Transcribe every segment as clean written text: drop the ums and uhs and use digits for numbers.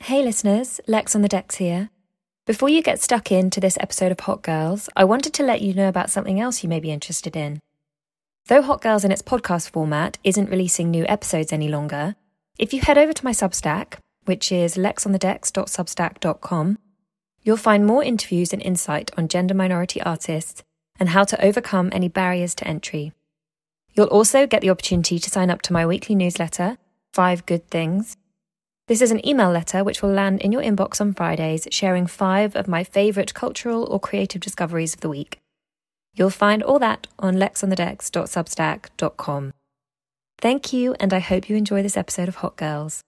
Hey listeners, Lex on the decks here. Before you get stuck into this episode of Hot Girls, I wanted to let you know about something else you may be interested in. Though Hot Girls in its podcast format isn't releasing new episodes any longer, if you head over to my Substack, which is lexonthedecks.substack.com, you'll find more interviews and insight on gender minority artists and how to overcome any barriers to entry. You'll also get the opportunity to sign up to my weekly newsletter, 5 Good Things. This is an email letter which will land in your inbox on Fridays, sharing 5 of my favourite cultural or creative discoveries of the week. You'll find all that on lexonthedecks.substack.com. Thank you, and I hope you enjoy this episode of Hot Girls.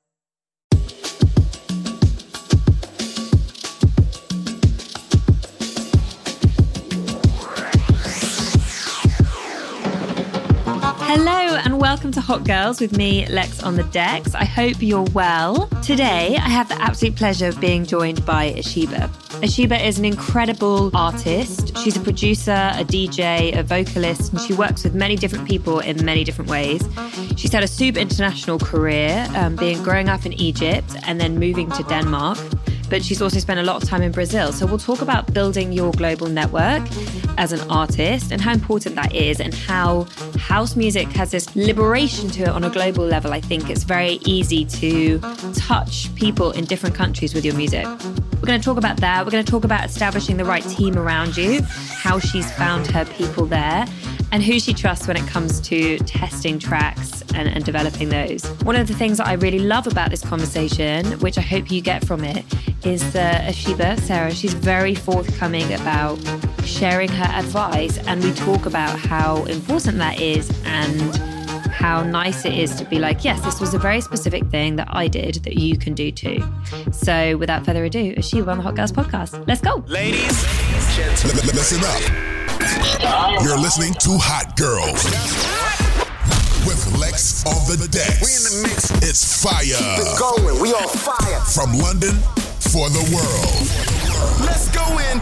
Hello and welcome to Hot Girls with me, Lex on the decks. I hope you're well. Today, I have the absolute pleasure of being joined by Ashiba. Ashiba is an incredible artist. She's a producer, a DJ, a vocalist, and she works with many different people in many different ways. She's had a super international career, growing up in Egypt and then moving to Denmark. But she's also spent a lot of time in Brazil. So we'll talk about building your global network as an artist and how important that is and how house music has this liberation to it on a global level. I think it's very easy to touch people in different countries with your music. We're going to talk about that. We're going to talk about establishing the right team around you, how she's found her people there, and who she trusts when it comes to testing tracks and developing those. One of the things that I really love about this conversation, which I hope you get from it, is Ashiba, Sarah, she's very forthcoming about sharing her advice, and we talk about how important that is and how nice it is to be like, yes, this was a very specific thing that I did that you can do too. So without further ado, Ashiba on the Hot Girls podcast. Let's go. Ladies, gentlemen, listen up. You're listening to Hot Girls with Lex on the decks. we in the mix. It's fire. We're going. We on fire. From London for the world. Let's go in.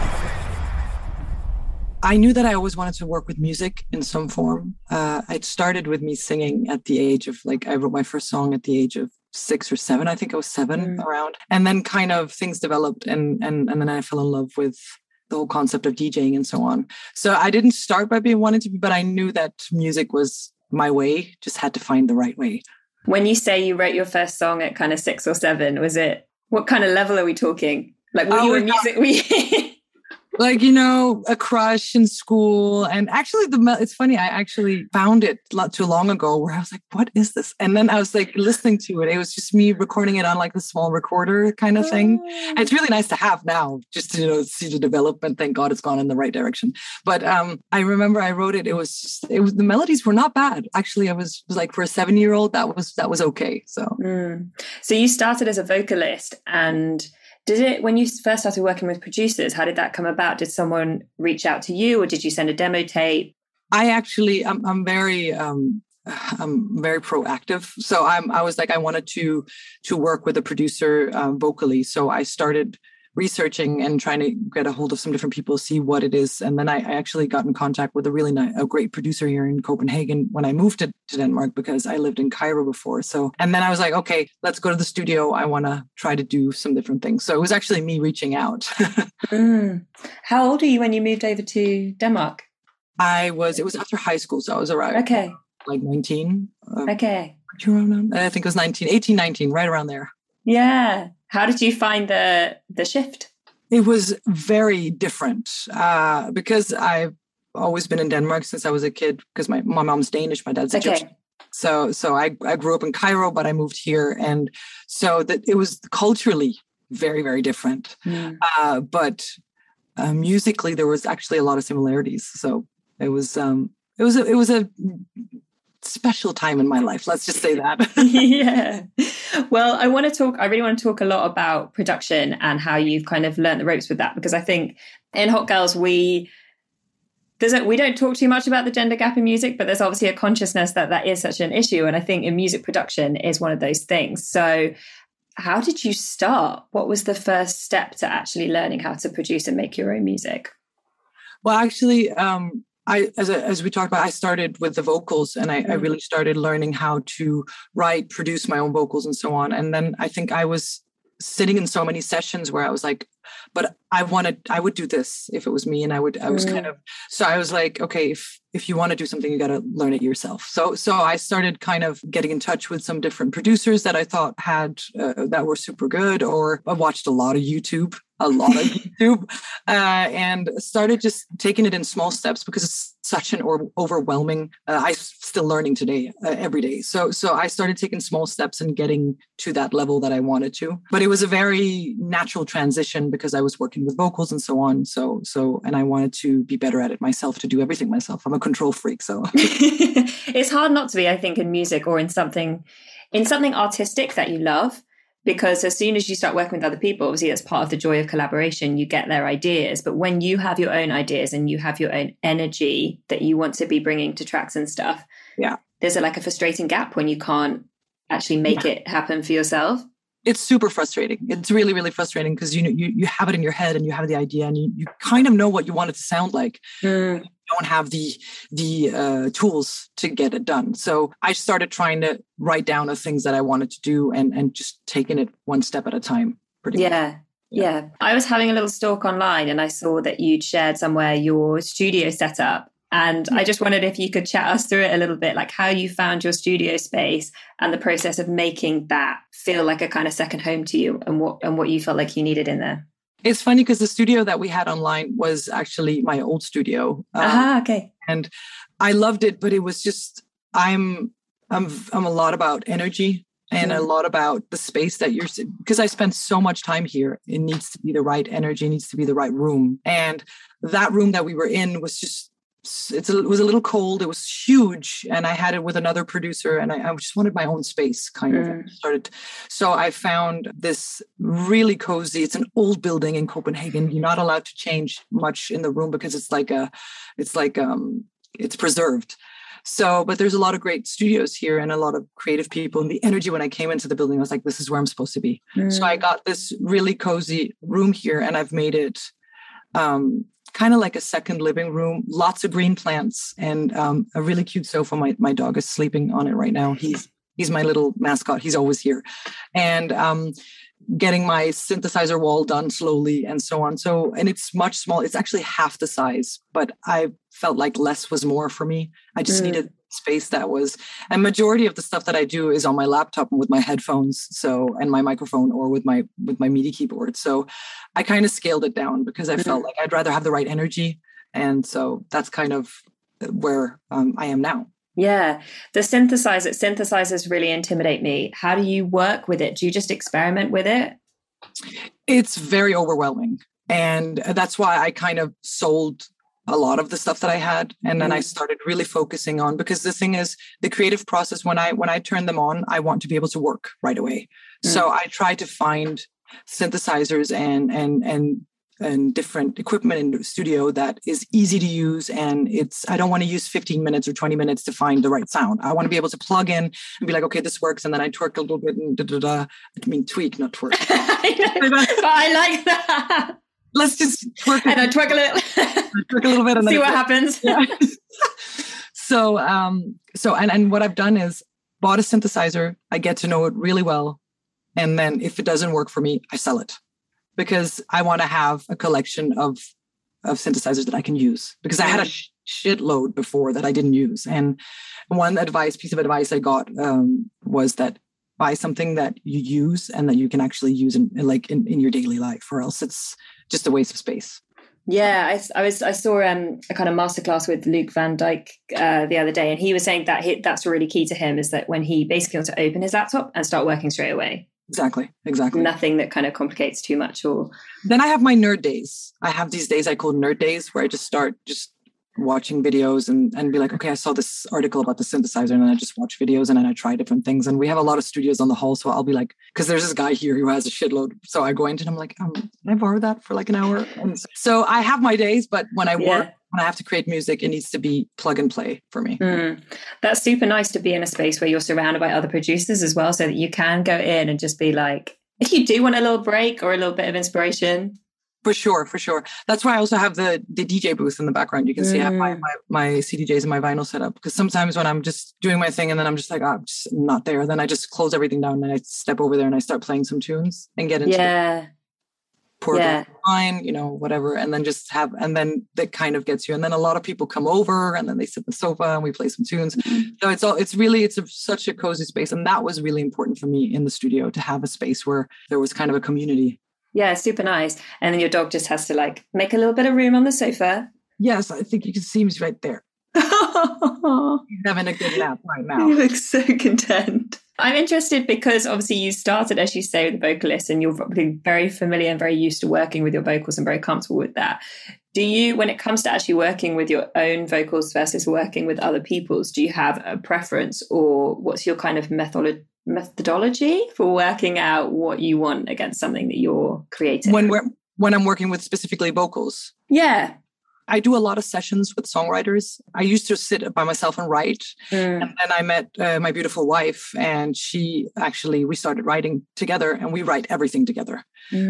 I knew that I always wanted to work with music in some form. It started with me singing at the age of, I wrote my first song at the age of 6 or 7. I think I was 7 around. And then kind of things developed and then I fell in love with the whole concept of DJing and so on. So I didn't start by wanting to be, but I knew that music was my way, just had to find the right way. When you say you wrote your first song at kind of 6 or 7, what kind of level are we talking? Like, were you a music... a crush in school. And actually, it's funny, I actually found it not too long ago where I was like, what is this? And then I was listening to it. It was just me recording it on the small recorder kind of thing. And it's really nice to have now, just to see the development. Thank God it's gone in the right direction. But I remember I wrote it. It was the melodies were not bad. Actually, I was for a 7-year-old, that was okay. So you started as a vocalist, and when you first started working with producers, how did that come about? Did someone reach out to you, or did you send a demo tape? I actually, I'm very proactive. So I was I wanted to work with a producer vocally. So I started researching and trying to get a hold of some different people, see what it is. And then I actually got in contact with a great producer here in Copenhagen when I moved to Denmark, because I lived in Cairo before. So, and then I was like, okay, let's go to the studio. I want to try to do some different things. So it was actually me reaching out. How old are you when you moved over to Denmark? It was after high school. So I was around 19. Okay. I think it was 18, 19, right around there. Yeah. How did you find the shift? It was very different because I've always been in Denmark since I was a kid, because my mom's Danish, my dad's Egyptian. So I grew up in Cairo, but I moved here. And so that it was culturally very, very different. But musically, there was actually a lot of similarities. So it was a special time in my life. Let's just say that. Yeah. Well, I really want to talk a lot about production and how you've kind of learned the ropes with that, because I think in Hot Girls, we don't talk too much about the gender gap in music, but there's obviously a consciousness that is such an issue. And I think in music production is one of those things. So how did you start? What was the first step to actually learning how to produce and make your own music? Well, actually, as we talked about, I started with the vocals, and I really started learning how to write, produce my own vocals and so on. And then I think I was sitting in so many sessions where I was like, but I would do this if it was me. And I was kind of, so I was like, okay, if you want to do something, you got to learn it yourself. So I started kind of getting in touch with some different producers that I thought had, that were super good, or I watched a lot of YouTube, and started just taking it in small steps because it's such an overwhelming, I'm still learning today, every day. So I started taking small steps and getting to that level that I wanted to, but it was a very natural transition because I was working with vocals and so on. And I wanted to be better at it myself, to do everything myself. I'm a control freak. So it's hard not to be, I think, in music or in something artistic that you love. Because as soon as you start working with other people, obviously that's part of the joy of collaboration, you get their ideas. But when you have your own ideas and you have your own energy that you want to be bringing to tracks and stuff, there's a frustrating gap when you can't actually make it happen for yourself. It's super frustrating. It's really, really frustrating because you have it in your head and you have the idea and you kind of know what you want it to sound like. You don't have the tools to get it done. So I started trying to write down the things that I wanted to do and just taking it one step at a time. Pretty much. Yeah. I was having a little stalk online and I saw that you'd shared somewhere your studio setup. And I just wondered if you could chat us through it a little bit, like how you found your studio space and the process of making that feel like a kind of second home to you, and what you felt like you needed in there. It's funny because the studio that we had online was actually my old studio. Okay. And I loved it, but it was just, I'm a lot about energy and a lot about the space that because I spent so much time here. It needs to be the right energy, it needs to be the right room. And that room that we were in was just, it was a little cold. It was huge. And I had it with another producer and I just wanted my own space kind of. So I found this really cozy, it's an old building in Copenhagen. You're not allowed to change much in the room because it's preserved. So, but there's a lot of great studios here and a lot of creative people. And the energy when I came into the building, I was like, this is where I'm supposed to be. So I got this really cozy room here and I've made it, kind of like a second living room, lots of green plants and a really cute sofa. My dog is sleeping on it right now. He's my little mascot. He's always here. And getting my synthesizer wall done slowly and so on. So, and it's much smaller. It's actually half the size, but I felt like less was more for me. I just needed space that was, and majority of the stuff that I do is on my laptop and with my headphones. So, and my microphone or with my MIDI keyboard. So I kind of scaled it down because I felt like I'd rather have the right energy. And so that's kind of where I am now. Yeah. The synthesizers really intimidate me. How do you work with it? Do you just experiment with it? It's very overwhelming. And that's why I kind of sold a lot of the stuff that I had. And then I started really focusing on, because the thing is, the creative process, when I turn them on, I want to be able to work right away. So I try to find synthesizers and different equipment in the studio that is easy to use. And I don't want to use 15 minutes or 20 minutes to find the right sound. I want to be able to plug in and be like, okay, this works. And then I twerk a little bit and tweak, not twerk. I like that. Let's just twerk. And I twerk a little. Twerk a little bit. And see what happens. Yeah. So what I've done is bought a synthesizer. I get to know it really well. And then if it doesn't work for me, I sell it. Because I want to have a collection of synthesizers that I can use. Because I had a shitload before that I didn't use. And one piece of advice I got was that buy something that you use and that you can actually use in your daily life, or else it's just a waste of space. Yeah, I saw a kind of masterclass with Luke Van Dyke the other day, and he was saying that that's really key to him, is that when he basically wants to open his laptop and start working straight away. Exactly. Nothing that kind of complicates too much. Or then I have my nerd days. I have these days I call nerd days, where I just start watching videos and be like, okay, I saw this article about the synthesizer, and then I just watch videos and then I try different things. And we have a lot of studios on the hall, so I'll be like, because there's this guy here who has a shitload. So I go into it and I'm like, can I borrow that for like an hour? And so I have my days, but when I work, when I have to create music, it needs to be plug and play for me. That's super nice to be in a space where you're surrounded by other producers as well, so that you can go in and just be like, if you do want a little break or a little bit of inspiration. For sure. That's why I also have the DJ booth in the background. You can see I have my CDJs and my vinyl set up, because sometimes when I'm just doing my thing and then I'm just like, I'm just not there, then I just close everything down and I step over there and I start playing some tunes and get into pour wine, whatever, and then and then that kind of gets you. And then a lot of people come over and then they sit on the sofa and we play some tunes. So it's such a cozy space. And that was really important for me in the studio, to have a space where there was kind of a community. Yeah, super nice. And then your dog just has to like make a little bit of room on the sofa. Yes, I think you can see him right there. He's having a good nap right now. He looks so content. I'm interested because obviously you started, as you say, with the vocalist, and you're probably very familiar and very used to working with your vocals and very comfortable with that. Do you, when it comes to actually working with your own vocals versus working with other people's, do you have a preference, or what's your kind of methodology for working out what you want against something that you're creating? When I'm working with specifically vocals? Yeah. I do a lot of sessions with songwriters. I used to sit by myself and write. And then I met my beautiful wife, and we started writing together, and we write everything together.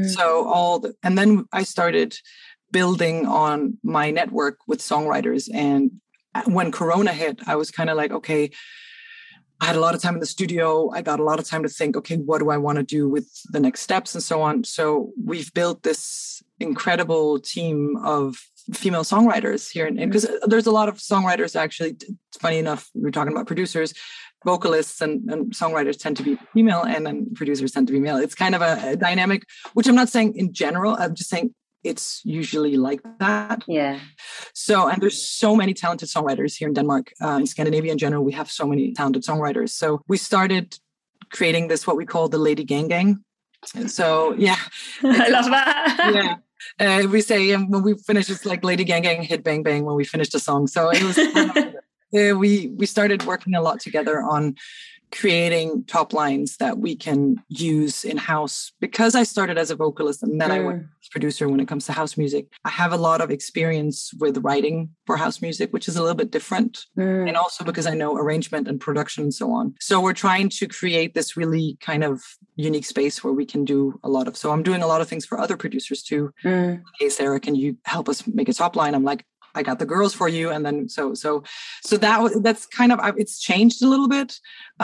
And then I started building on my network with songwriters. And when Corona hit, I was kind of like, okay, I had a lot of time in the studio. I got a lot of time to think, okay, what do I want to do with the next steps and so on. So we've built this incredible team of female songwriters here. Because there's a lot of songwriters, actually. It's funny enough, we're talking about producers, vocalists and songwriters tend to be female, and then producers tend to be male. It's kind of a dynamic, which I'm not saying in general. I'm just saying it's usually like that. Yeah. So, and there's so many talented songwriters here in Denmark. In Scandinavia in general, we have so many talented songwriters. So we started creating this, what we call the Lady Gang Gang. So, yeah. I love that. Yeah. We say when we finish, it's like Lady Gang Gang, hit bang bang when we finished a song. So it was, we started working a lot together on creating top lines that we can use in-house. Because I started as a vocalist and then I went as producer when it comes to house music, I have a lot of experience with writing for house music, which is a little bit different. And also because I know arrangement and production and so on. So we're trying to create this really kind of unique space where we can do a lot of, so I'm doing a lot of things for other producers too. Hey, Sarah, can you help us make a top line? I'm like, I got the girls for you. And then so that's kind of, it's changed a little bit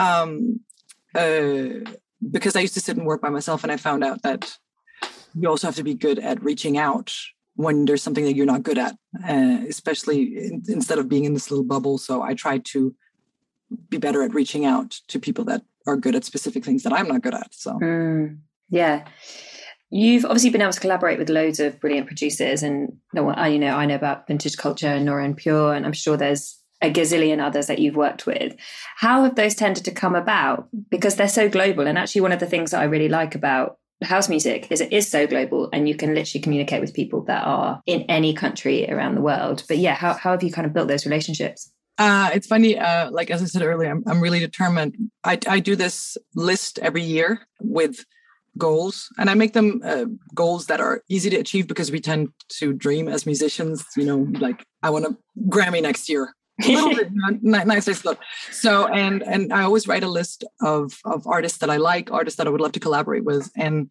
because I used to sit and work by myself, and I found out that you also have to be good at reaching out when there's something that you're not good at, especially instead of being in this little bubble. So I try to be better at reaching out to people that are good at specific things that I'm not good at. So yeah. You've obviously been able to collaborate with loads of brilliant producers, and I know about Vintage Culture and Nora En Pure, and I'm sure there's a gazillion others that you've worked with. How have those tended to come about? Because they're so global, and actually one of the things that I really like about house music is it is so global, and you can literally communicate with people that are in any country around the world. But yeah, how have you kind of built those relationships? It's funny, like as I said earlier, I'm really determined. I do this list every year with goals, and I make them goals that are easy to achieve, because we tend to dream as musicians, like I want a Grammy next year. A little bit nice stuff. So, and I always write a list of artists that I like, artists that I would love to collaborate with. And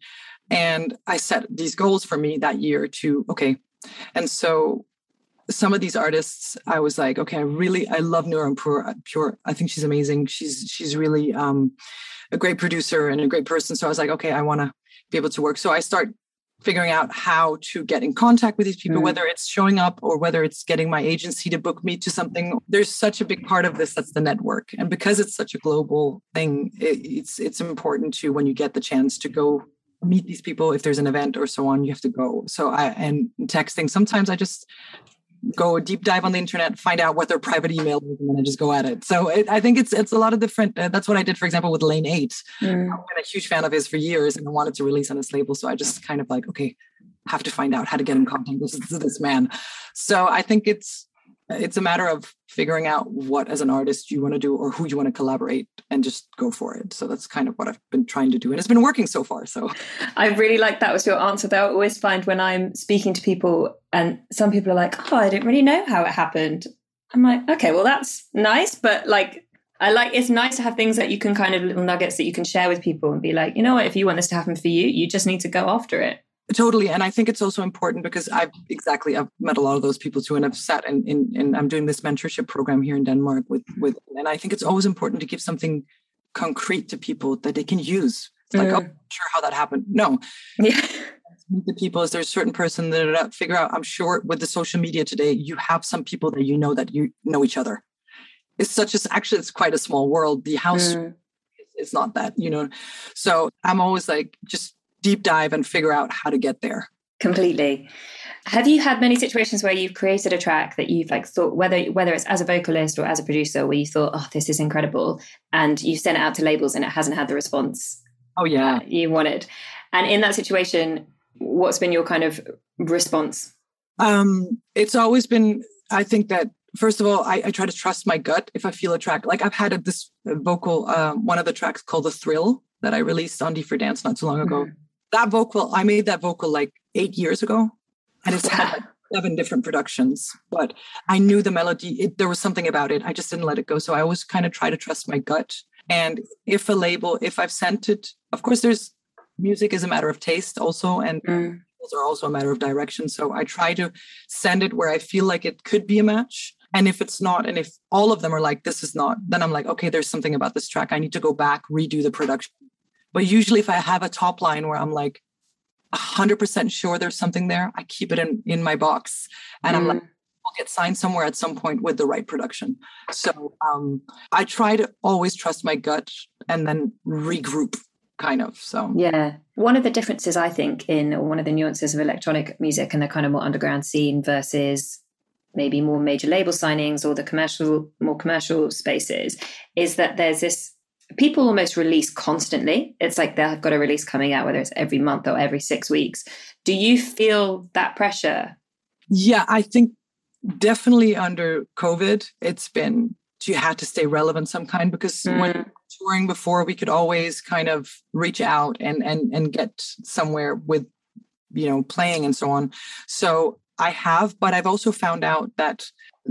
I set these goals for me that year okay. And so some of these artists, I was like, okay, I love Nora En Pure. I think she's amazing. She's really a great producer and a great person. So I was like, okay, I want to be able to work. So I start figuring out how to get in contact with these people, whether it's showing up or whether it's getting my agency to book me to something. There's such a big part of this that's the network. And because it's such a global thing, it's important to, when you get the chance to go meet these people, if there's an event or so on, you have to go. So and texting, sometimes I just go a deep dive on the internet, find out what their private email is, and then I just go at it. So I think it's a lot of different. That's what I did, for example, with Lane 8. I've been a huge fan of his for years, and I wanted to release on his label. So I just kind of like, okay, have to find out how to get in contact with this man. So I think it's a matter of figuring out what as an artist you want to do or who you want to collaborate, and just go for it. So that's kind of what I've been trying to do, and it's been working so far. So I really like that was your answer, though. I always find when I'm speaking to people and some people are like, oh, I didn't really know how it happened. I'm like, okay, well, that's nice. But like, it's nice to have things that you can kind of little nuggets that you can share with people and be like, you know what, if you want this to happen for you, you just need to go after it. Totally. And I think it's also important because I've met a lot of those people too. And I've sat and I'm doing this mentorship program here in Denmark and I think it's always important to give something concrete to people that they can use. It's like, oh, I'm not sure how that happened. No. Yeah. Meet the people, is there a certain person that figure out, I'm sure with the social media today, you have some people that you know each other. It's quite a small world. The house is not that, So I'm always like, just deep dive and figure out how to get there. Completely. Have you had many situations where you've created a track that you've like thought, whether it's as a vocalist or as a producer, where you thought, oh, this is incredible, and you sent it out to labels and it hasn't had the response you wanted? And in that situation, what's been your kind of response? It's always been, I think that first of all, I try to trust my gut. If I feel a track, like I've had this vocal, one of the tracks called The Thrill that I released on D4 Dance not so long ago. That vocal, I made that vocal like 8 years ago, and it's had like 7 different productions, but I knew the melody, there was something about it. I just didn't let it go. So I always kind of try to trust my gut. And if I've sent it, of course, music is a matter of taste also, and are also a matter of direction. So I try to send it where I feel like it could be a match. And if it's not, and if all of them are like, this is not, then I'm like, okay, there's something about this track. I need to go back, redo the production. But usually if I have a top line where I'm like 100% sure there's something there, I keep it in my box. And I'm like, I'll get signed somewhere at some point with the right production. So I try to always trust my gut and then regroup kind of. So yeah, one of the differences I think one of the nuances of electronic music and the kind of more underground scene versus maybe more major label signings or the more commercial spaces is that there's this, people almost release constantly. It's like they've got a release coming out, whether it's every month or every 6 weeks. Do you feel that pressure? Yeah, I think definitely under COVID, you had to stay relevant some kind, because when touring before, we could always kind of reach out and get somewhere with, playing and so on. So but I've also found out that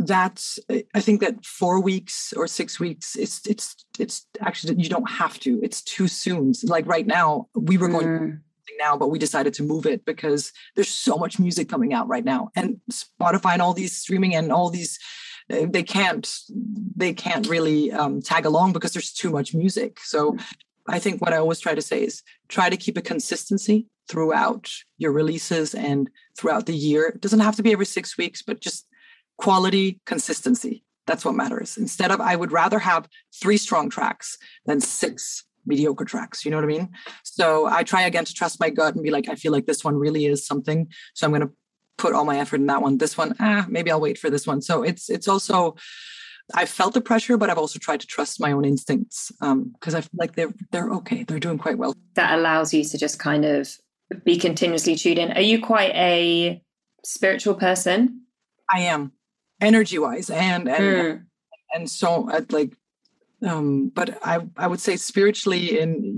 I think that 4 weeks or 6 weeks, it's actually, you don't have to, it's too soon. Like right now, we were going now, but we decided to move it because there's so much music coming out right now, and Spotify and all these streaming and all these, they can't really tag along because there's too much music. So I think what I always try to say is try to keep a consistency throughout your releases and throughout the year. It doesn't have to be every 6 weeks, but just quality, consistency. That's what matters. Instead of, I would rather have 3 strong tracks than 6 mediocre tracks. You know what I mean? So I try again to trust my gut and be like, I feel like this one really is something. So I'm going to put all my effort in that one. This one, maybe I'll wait for this one. So it's also, I felt the pressure, but I've also tried to trust my own instincts because I feel like they're okay. They're doing quite well. That allows you to just kind of be continuously tuned in. Are you quite a spiritual person? I am, energy-wise, and so but I would say spiritually in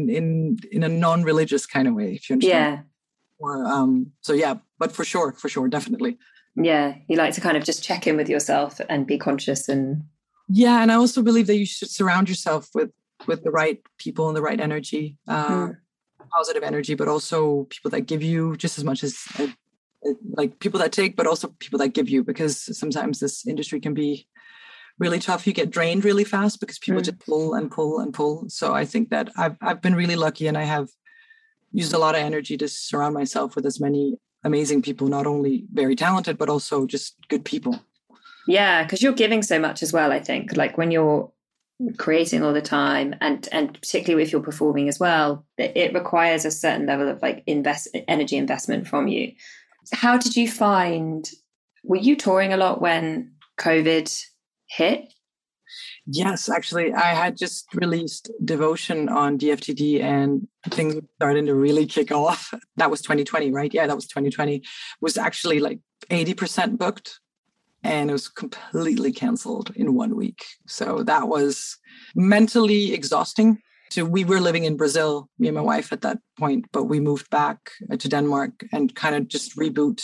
a non-religious kind of way, if you understand. Yeah. Or but for sure, definitely. Yeah, you like to kind of just check in with yourself and be conscious and. Yeah, and I also believe that you should surround yourself with the right people and the right energy, positive energy, but also people that give you just as much as like people that take, but also people that give you, because sometimes this industry can be really tough. You get drained really fast because people just pull and pull and pull. So I think that I've been really lucky, and I have used a lot of energy to surround myself with as many amazing people, not only very talented, but also just good people. Yeah, because you're giving so much as well, I think. Like when you're creating all the time and particularly if you're performing as well, it requires a certain level of like energy investment from you. How did you find, were you touring a lot when COVID hit? Yes, actually, I had just released Devotion on DFTD and things were starting to really kick off. That was 2020, right? Yeah, that was 2020. It was actually like 80% booked, and it was completely canceled in 1 week. So that was mentally exhausting. So we were living in Brazil, me and my wife at that point, but we moved back to Denmark and kind of just reboot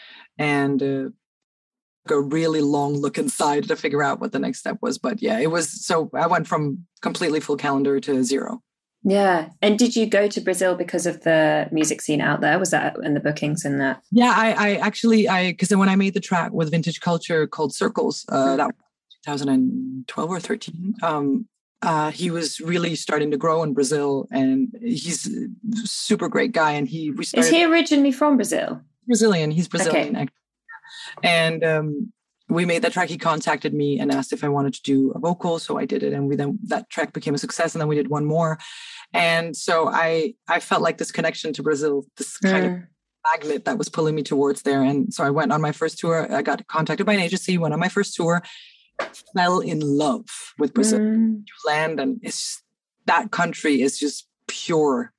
and a really long look inside to figure out what the next step was. But yeah, it was, so I went from completely full calendar to 0. Yeah. And did you go to Brazil because of the music scene out there? Was that in the bookings and that? Yeah, I actually, because when I made the track with Vintage Culture called Circles, that was 2012 or 13, he was really starting to grow in Brazil, and he's a super great guy. And is he originally from Brazil? Brazilian. He's Brazilian. Okay. And we made that track. He contacted me and asked if I wanted to do a vocal. So I did it. And that track became a success. And then we did one more. And so I felt like this connection to Brazil, this kind of magnet that was pulling me towards there. And so I went on my first tour. I got contacted by an agency, went on my first tour, fell in love with Brazil. You land, and that country is just pure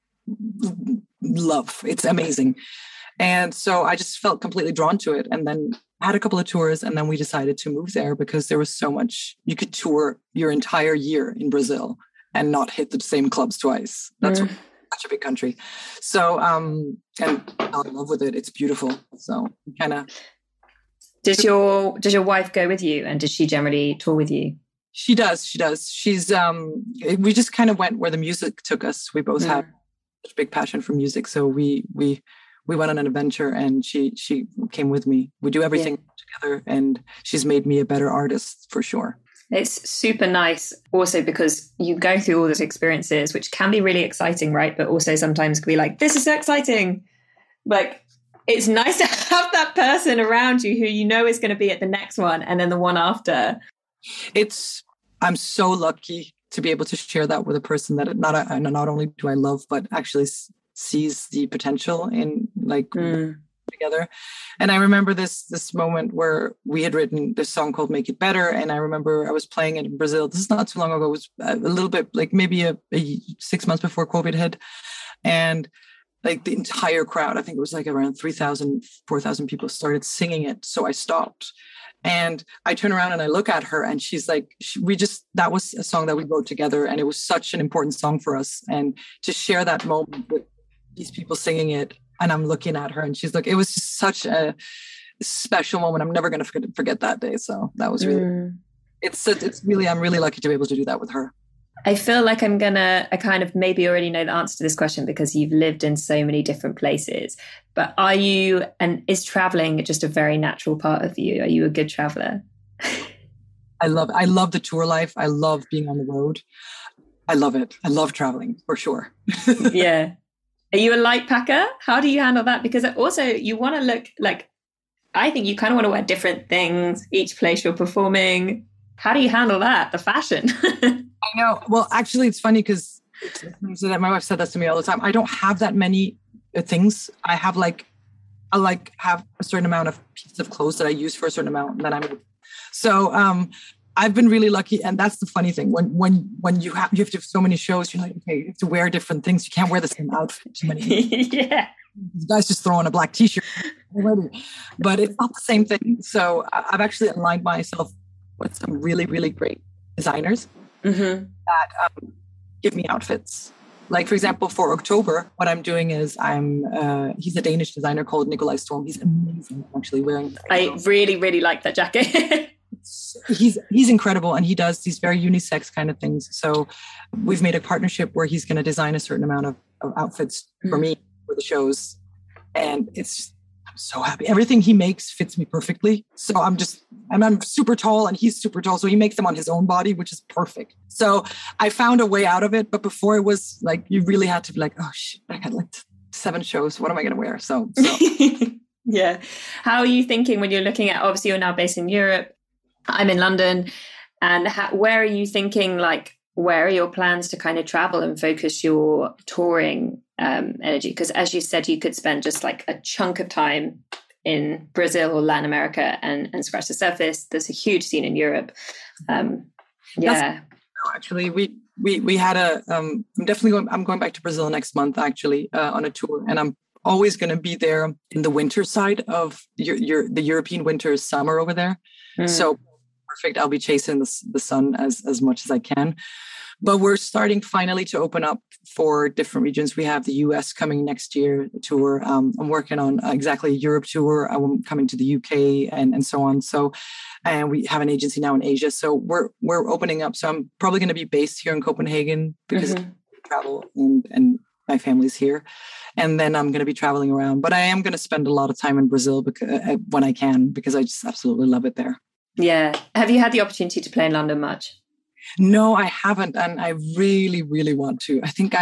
love. It's amazing. And so I just felt completely drawn to it. And then had a couple of tours, and then we decided to move there because there was so much. You could tour your entire year in Brazil and not hit the same clubs twice. That's such a big country. So, and I fell in love with it. It's beautiful. So kind of. Does your wife go with you, and does she generally tour with you? She does. She's, we just kind of went where the music took us. We both have such a big passion for music. So we went on an adventure, and she came with me. We do everything together, and she's made me a better artist for sure. It's super nice also because you go through all those experiences, which can be really exciting, right? But also sometimes can be like, this is so exciting. Like, it's nice to have that person around you who you know is going to be at the next one and then the one after. I'm so lucky to be able to share that with a person that not only do I love, but actually sees the potential in together. And I remember this moment where we had written this song called Make It Better. And I remember I was playing it in Brazil. This is not too long ago. It was a little bit like maybe a 6 months before COVID hit. And like the entire crowd, I think it was like around 3,000, 4,000 people started singing it. So I stopped. And I turn around and I look at her, and she's like, that was a song that we wrote together. And it was such an important song for us. And to share that moment with these people singing it, and I'm looking at her, and she's like, it was just such a special moment. I'm never going to forget that day. So that was really, I'm really lucky to be able to do that with her. I feel like I kind of maybe already know the answer to this question because you've lived in so many different places, but is traveling just a very natural part of you? Are you a good traveler? I love the tour life. I love being on the road. I love it. I love traveling for sure. Yeah. Are you a light packer? How do you handle that? Because also you want to look like, I think you kind of want to wear different things each place you're performing. How do you handle that? The fashion? I know. Well, actually, it's funny because my wife said that to me all the time. I don't have that many things. I have have a certain amount of pieces of clothes that I use for a certain amount, and then so I've been really lucky. And that's the funny thing. When you have to have so many shows, you're like, okay, you have to wear different things. You can't wear the same outfit too many. Yeah. The guys just throw on a black t-shirt already. But it's not the same thing. So I've actually aligned myself with some really, really great designers that give me outfits. Like, for example, for October, what I'm doing is he's a Danish designer called Nikolaj Storm. He's amazing, actually wearing. I really, really like that jacket. He's incredible, and he does these very unisex kind of things. So we've made a partnership where he's going to design a certain amount of outfits for me for the shows, and I'm so happy. Everything he makes fits me perfectly. So I'm super tall, and he's super tall, so he makes them on his own body, which is perfect. So I found a way out of it, but before it was like you really had to be like, oh shit, I had like 7 shows. What am I going to wear? So. Yeah. How are you thinking when you're looking at? Obviously, you're now based in Europe. I'm in London. And where are you thinking, like, where are your plans to kind of travel and focus your touring energy? Because as you said, you could spend just like a chunk of time in Brazil or Latin America and scratch the surface. There's a huge scene in Europe. Actually, we had I'm going back to Brazil next month, actually, on a tour. And I'm always going to be there in the winter side of the European winter is summer over there. So perfect. I'll be chasing the sun as much as I can. But we're starting finally to open up for different regions. We have the US coming next year tour. I'm working on exactly a Europe tour. I'm coming to the UK and so on. So, and we have an agency now in Asia. So we're opening up. So I'm probably going to be based here in Copenhagen because travel and my family's here. And then I'm going to be traveling around. But I am going to spend a lot of time in Brazil because, when I can, because I just absolutely love it there. Yeah. Have you had the opportunity to play in London much? No, I haven't. And I really, really want to. I think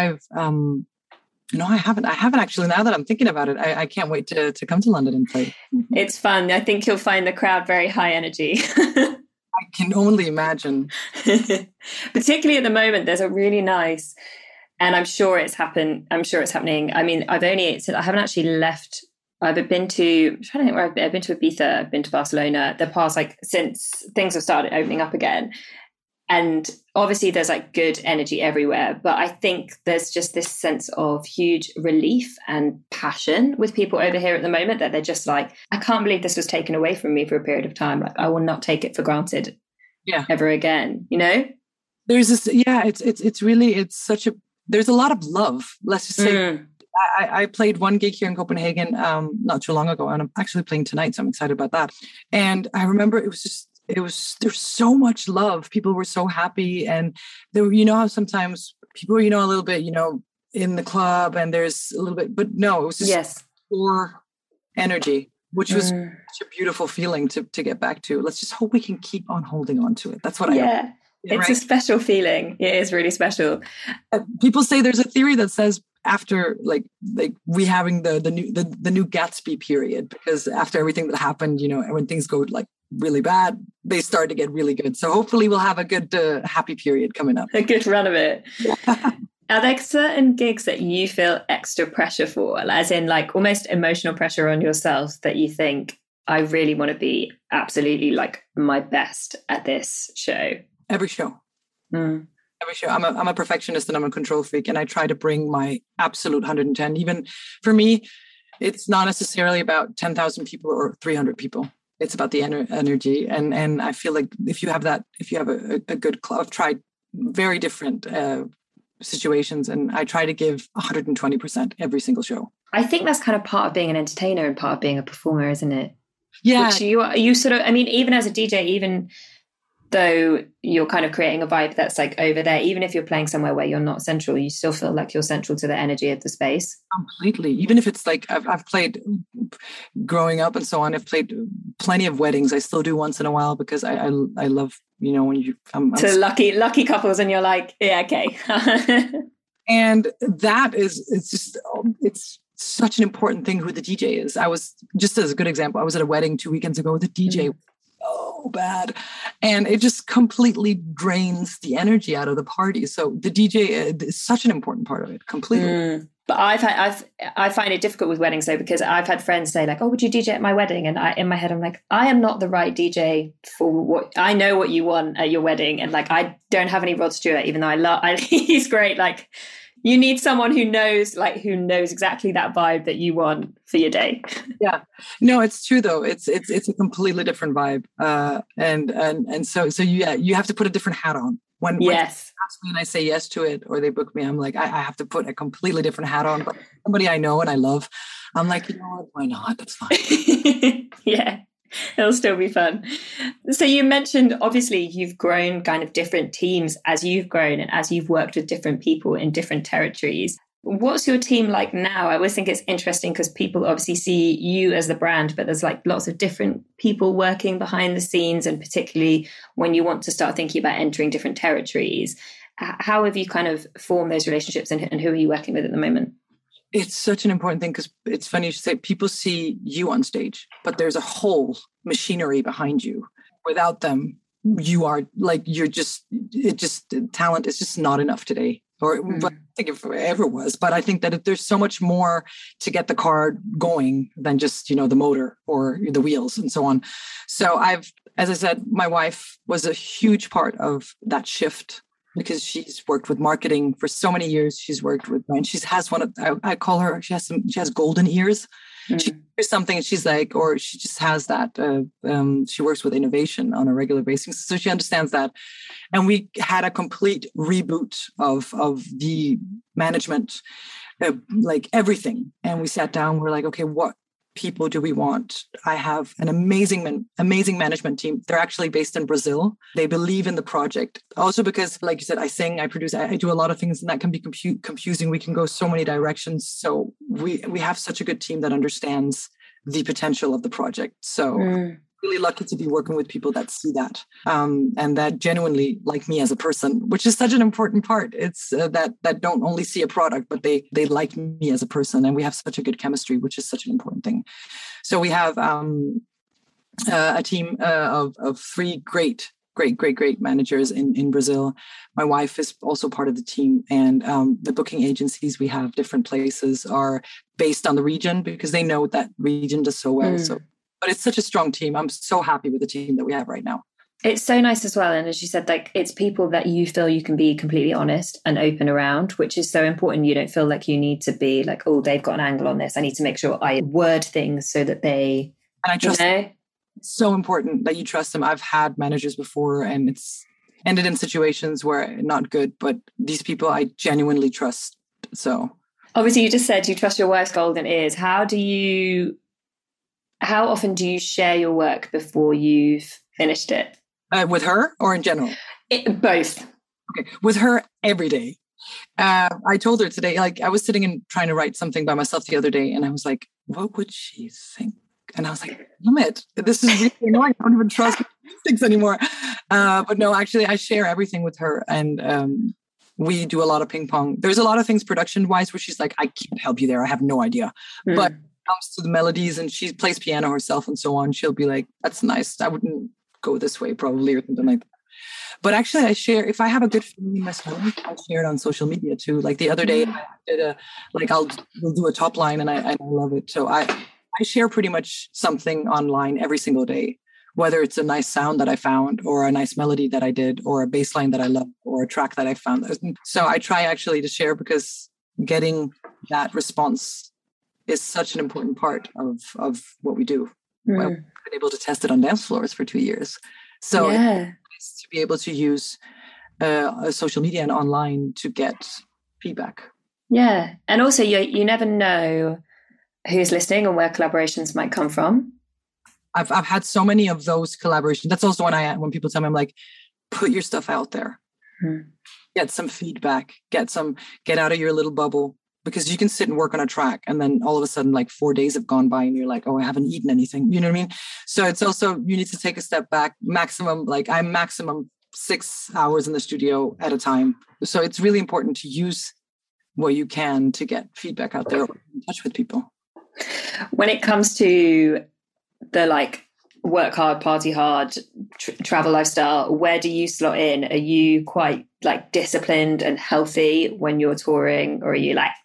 no, I haven't. I haven't actually. Now that I'm thinking about it, I can't wait to come to London and play. It's fun. I think you'll find the crowd very high energy. I can only imagine. Particularly at the moment, there's a really nice, and I'm sure it's happening. I mean, I haven't actually left. I'm trying to think where I've been to Ibiza, I've been to Barcelona, the past, since things have started opening up again. And obviously there's good energy everywhere, but I think there's just this sense of huge relief and passion with people over here at the moment that they're just I can't believe this was taken away from me for a period of time. I will not take it for granted ever again, There's this, there's a lot of love. Let's just say, I played one gig here in Copenhagen not too long ago, and I'm actually playing tonight, so I'm excited about that. And I remember there's so much love. People were so happy. And there, how sometimes people are, a little bit, in the club and there's a little bit, but no, it was just pure energy, which was such a beautiful feeling to get back to. Let's just hope we can keep on holding on to it. That's what I hope. It's a special feeling. It is really special. People say there's a theory that says after we having the new Gatsby period, because after everything that happened, when things go really bad, they start to get really good. So hopefully we'll have a good happy period coming up. A good run of it. Are there certain gigs that you feel extra pressure for, as in almost emotional pressure on yourself, that you think, I really want to be absolutely my best at this show? Every show. Every show. I'm a perfectionist and I'm a control freak, and I try to bring my absolute 110. Even for me, it's not necessarily about 10,000 people or 300 people. It's about the energy. And I feel like if you have a good club, I've tried very different situations, and I try to give 120% every single show. I think that's kind of part of being an entertainer and part of being a performer, isn't it? Yeah. Which you sort of, even as a DJ, even though you're kind of creating a vibe that's over there, even if you're playing somewhere where you're not central, you still feel like you're central to the energy of the space. Completely. Even if it's I've played growing up and so on, I've played plenty of weddings. I still do once in a while because I love, when lucky couples and you're yeah, okay. And that it's such an important thing who the DJ is. I was, just as a good example, I was at a wedding 2 weekends ago. The DJ was so bad, and it just completely drains the energy out of the party. So the DJ is such an important part of it, completely. But I find it difficult with weddings though, because I've had friends say oh, would you DJ at my wedding? And in my head, I'm I am not the right DJ for what I know what you want at your wedding. And I don't have any Rod Stewart, even though he's great. You need someone who knows exactly that vibe that you want for your day. Yeah, no, it's true though. It's a completely different vibe, and so you have to put a different hat on. When they ask me and I say yes to it, or they book me, I'm I have to put a completely different hat on. But somebody I know and I love, I'm what? Why not? That's fine. Yeah. It'll still be fun. So you mentioned, obviously, you've grown kind of different teams as you've grown and as you've worked with different people in different territories. What's your team like now? I always think it's interesting because people obviously see you as the brand, but there's lots of different people working behind the scenes, and particularly when you want to start thinking about entering different territories. How have you kind of formed those relationships, and who are you working with at the moment? It's such an important thing, because it's funny you should say people see you on stage, but there's a whole machinery behind you. Without them, you are talent is just not enough today. But I think if it ever was, but I think that there's so much more to get the car going than just, the motor or the wheels and so on. So as I said, my wife was a huge part of that shift, because she's worked with marketing for so many years. She's worked with brands. She has I call her, she has golden ears. She hears something and she's or she just has that. She works with innovation on a regular basis. So she understands that. And we had a complete reboot of the management, everything. And we sat down, we're okay, what people do we want? I have an amazing management team. They're actually based in Brazil. They believe in the project. Also because, like you said, I sing, I produce, I do a lot of things, and that can be confusing. We can go so many directions. So we have such a good team that understands the potential of the project. So really lucky to be working with people that see that and that genuinely like me as a person, which is such an important part. It's that don't only see a product, but they like me as a person, and we have such a good chemistry, which is such an important thing. So we have a team of 3 great managers in Brazil. My wife is also part of the team, and the booking agencies we have different places are based on the region because they know that region does so well. So. But it's such a strong team. I'm so happy with the team that we have right now. It's so nice as well. And as you said, like, it's people that you feel you can be completely honest and open around, which is so important. You don't feel like you need to be like, oh, they've got an angle on this. I need to make sure I word things so that they, and I trust them. It's so important that you trust them. I've had managers before and it's ended in situations where not good, but these people I genuinely trust. So obviously you just said you trust your wife's golden ears. How often do you share your work before you've finished it? With her or in general? Both. Okay. With her every day. I told her today, like I was sitting and trying to write something by myself the other day, and I was like, what would she think? And I was like, damn it, this is really annoying. I don't even trust things anymore. But no, actually, I share everything with her. And we do a lot of ping pong. There's a lot of things production-wise where she's like, I can't help you there. I have no idea. But comes to the melodies and she plays piano herself and so on, she'll be like, that's nice. I wouldn't go this way probably or something like that. But actually I share, if I have a good feeling in my stomach, I share it on social media too. Like the other day I did we'll do a top line and I love it. So I share pretty much something online every single day, whether it's a nice sound that I found or a nice melody that I did or a bass line that I love or a track that I found. So I try actually to share because getting that response is such an important part of what we do. Well, we've been able to test it on dance floors for 2 years. So it's nice to be able to use social media and online to get feedback. Yeah. And also you never know who's listening and where collaborations might come from. I've had so many of those collaborations. That's also when people tell me, I'm like, put your stuff out there. Get some feedback, get out of your little bubble. Because you can sit and work on a track and then all of a sudden like 4 days have gone by and you're like, oh, I haven't eaten anything. You know what I mean? So it's also, you need to take a step back, I'm maximum 6 hours in the studio at a time. So it's really important to use what you can to get feedback out there, or in touch with people. When it comes to the like work hard, party hard, travel lifestyle, where do you slot in? Are you quite like disciplined and healthy when you're touring, or are you like,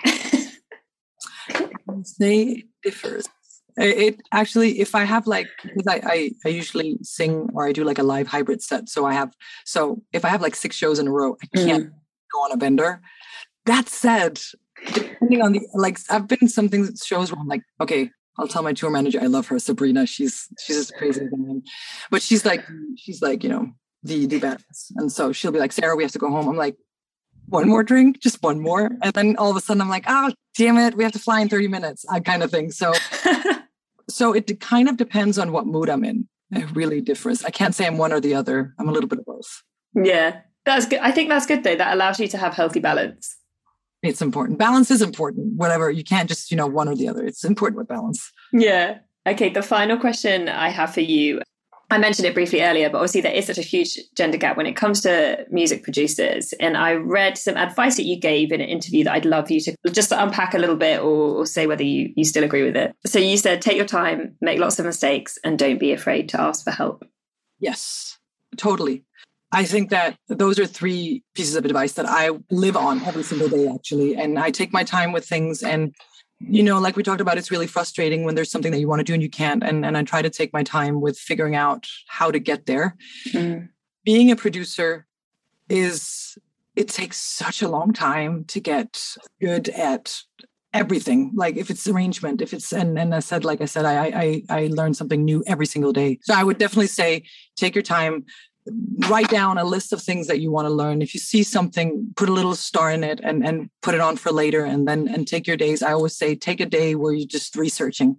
It differs. It actually, if I have because I usually sing or I do like a live hybrid set. So if I have like 6 shows in a row, I can't go on a bender. That said, depending on I've been in some shows where I'm like, okay, I'll tell my tour manager, I love her, Sabrina. She's just crazy woman. But she's like, you know, the badass. And so she'll be like, Sarah, we have to go home. I'm like, one more drink, just one more. And then all of a sudden I'm like, oh, damn it, we have to fly in 30 minutes, kind of thing. So, so it kind of depends on what mood I'm in. It really differs. I can't say I'm one or the other. I'm a little bit of both. Yeah, that's good. I think that's good though. That allows you to have healthy balance. It's important. Balance is important. Whatever. You can't just, one or the other. It's important with balance. Yeah. Okay. The final question I have for you, I mentioned it briefly earlier, but obviously there is such a huge gender gap when it comes to music producers. And I read some advice that you gave in an interview that I'd love you to just unpack a little bit or say whether you still agree with it. So you said, take your time, make lots of mistakes, and don't be afraid to ask for help. Yes, totally. I think that those are 3 pieces of advice that I live on every single day, actually. And I take my time with things. And, like we talked about, it's really frustrating when there's something that you want to do and you can't. And I try to take my time with figuring out how to get there. Being a producer it takes such a long time to get good at everything. Like if it's arrangement, if it's, and I said, I learn something new every single day. So I would definitely say, take your time. Write down a list of things that you want to learn. If you see something, put a little star in it and put it on for later and take your days. I always say, take a day where you're just researching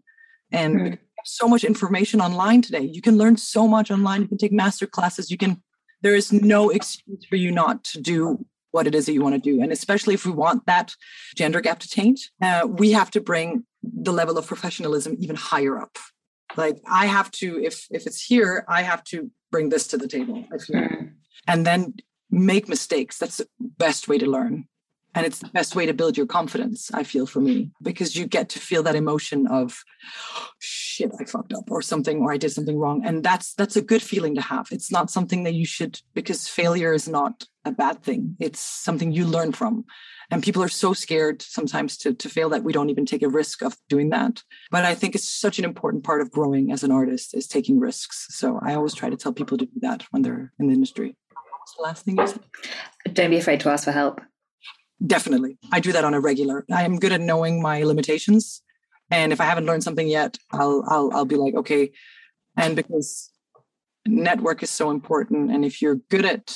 And so much information online today. You can learn so much online. You can take master classes. There is no excuse for you not to do what it is that you want to do. And especially if we want that gender gap to change, we have to bring the level of professionalism even higher up. Like I have to, if it's here, I have to bring this to the table. And then make mistakes. That's the best way to learn. And it's the best way to build your confidence, I feel, for me, because you get to feel that emotion of, oh, shit, I fucked up or something, or I did something wrong. And that's a good feeling to have. It's not something that you should, because failure is not a bad thing. It's something you learn from. And people are so scared sometimes to fail that we don't even take a risk of doing that. But I think it's such an important part of growing as an artist is taking risks. So I always try to tell people to do that when they're in the industry. What's the last thing you said? Don't be afraid to ask for help. Definitely. I do that on a regular. I am good at knowing my limitations. And if I haven't learned something yet, I'll be like, okay. And because network is so important. And if you're good at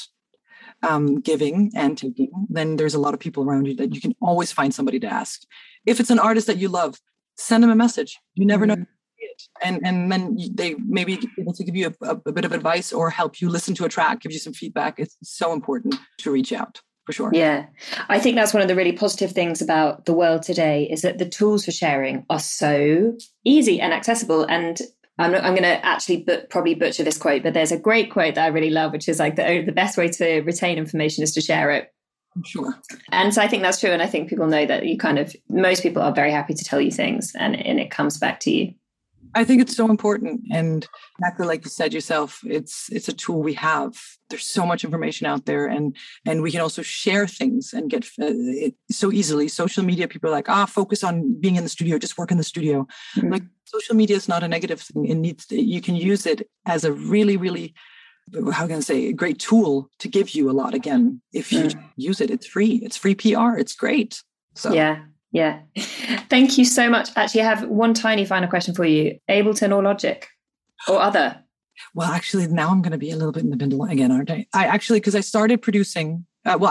giving and taking, then there's a lot of people around you that you can always find somebody to ask. If it's an artist that you love, send them a message. You never know. And then they may be able to give you a bit of advice or help you listen to a track, give you some feedback. It's so important to reach out. For sure. Yeah. I think that's one of the really positive things about the world today is that the tools for sharing are so easy and accessible. And I'm going to actually probably butcher this quote, but there's a great quote that I really love, which is like the best way to retain information is to share it. Sure. And so I think that's true. And I think people know that most people are very happy to tell you things and it comes back to you. I think it's so important. And exactly like you said yourself, it's a tool we have. There's so much information out there and we can also share things and get it so easily. Social media, people are like, focus on being in the studio, just work in the studio. Mm-hmm. Like social media is not a negative thing. You can use it as a really, really, how can I say, a great tool to give you a lot again. If you use it, it's free. It's free PR. It's great. So Yeah. Thank you so much. Actually, I have one tiny final question for you. Ableton or Logic or other? Well, actually, now I'm going to be a little bit in the middle again, aren't I? Because I started producing,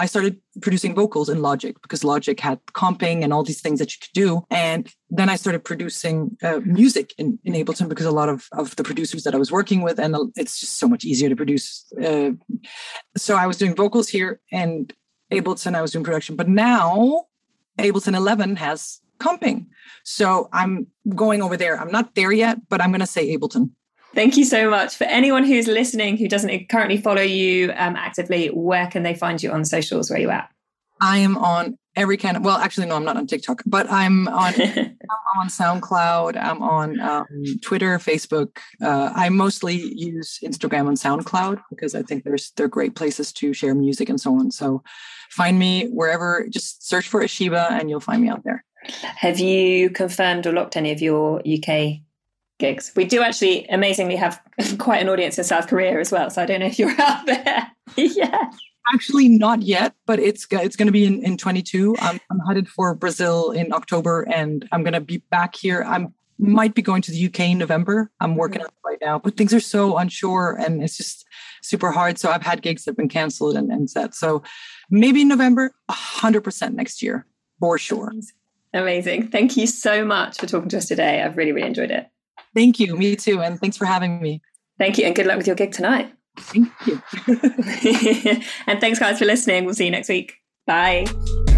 vocals in Logic because Logic had comping and all these things that you could do. And then I started producing music in Ableton because a lot of the producers that I was working with, and it's just so much easier to produce. So I was doing vocals here and Ableton, I was doing production. But now Ableton 11 has comping. So I'm going over there. I'm not there yet, but I'm going to say Ableton. Thank you so much. For anyone who's listening who doesn't currently follow you actively, where can they find you on socials? Where are you at? I am on every kind of, well, actually, no, I'm not on TikTok, but I'm on SoundCloud. I'm on Twitter, Facebook. I mostly use Instagram and SoundCloud because I think they're great places to share music and so on. So find me wherever, just search for Eshiba and you'll find me out there. Have you confirmed or locked any of your UK gigs? We do actually amazingly have quite an audience in South Korea as well. So I don't know if you're out there. Yeah. Actually, not yet, but it's going to be in 22. I'm headed for Brazil in October and I'm going to be back here. I might be going to the UK in November. I'm working on it right now, but things are so unsure and it's just super hard. So I've had gigs that have been canceled and set. So maybe in November, 100% next year, for sure. Amazing. Thank you so much for talking to us today. I've really, really enjoyed it. Thank you. Me too. And thanks for having me. Thank you. And good luck with your gig tonight. Thank you. And thanks, guys, for listening. We'll see you next week. Bye.